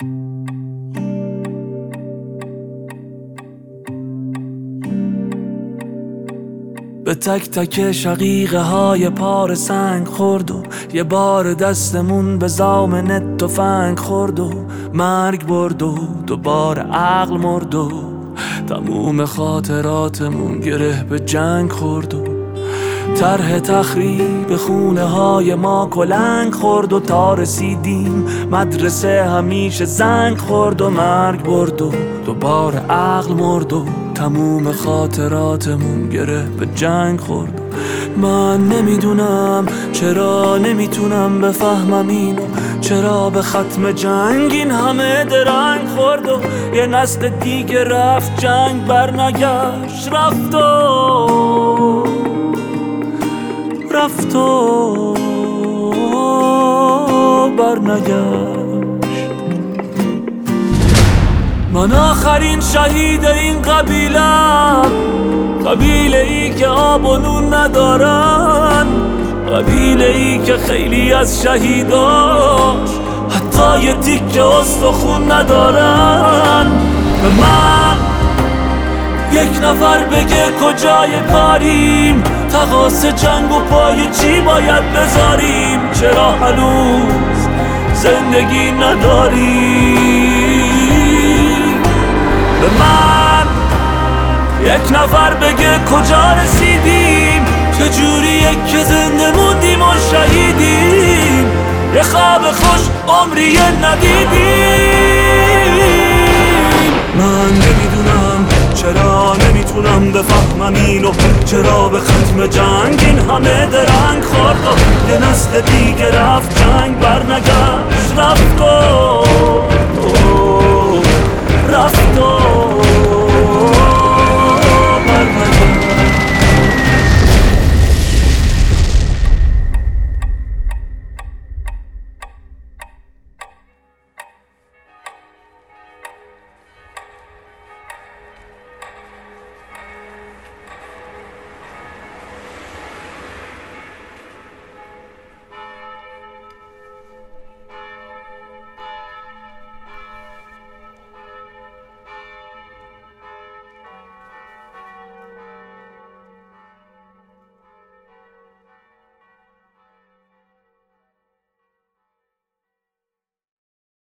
به تک تک شقیقه های پار سنگ خورد و یه بار دستمون به زامن تفنگ خورد و مرگ برد و دوباره عقل مرد و تموم خاطراتمون گره به جنگ خورد و طرح تخریب خونه های ما کلنگ خورد و تا رسیدیم مدرسه همیشه زنگ خورد و مرگ برد و دوباره عقل مرد و تموم خاطراتمون گره به جنگ خورد. من نمیدونم چرا نمیتونم بفهمم اینو، چرا به ختم جنگ این همه درنگ خورد و یه نسل دیگه رفت جنگ برنگشت، رفت و برنگشت. من آخرین شهید این قبیله ای که آب و نون ندارن، قبیله ای که خیلی از شهیداش حتی یه تیکه استخون ندارن. به من یک نفر بگه کجای کاریم، تقاص جنگ و پای چی باید بذاریم، چرا هنوز زندگی نداریم. به من یک نفر بگه کجا رسیدیم، چجوریه که زنده موندیم و شهیدیم، یه خواب خوش عمری ندیدیم. من نمیدونم چرا نمیتونم بفهمم اینو، چرا به ختم جنگ این همه درنگ خورد و یه نسل دیگه رفت جنگ برنگشت، رفت و